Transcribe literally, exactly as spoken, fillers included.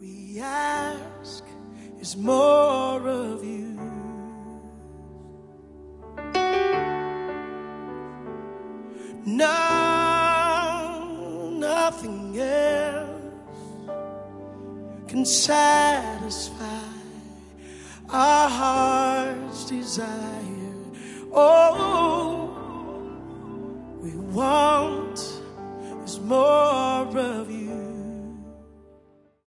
we ask is more of you. No, nothing else can satisfy our heart's desire. Oh,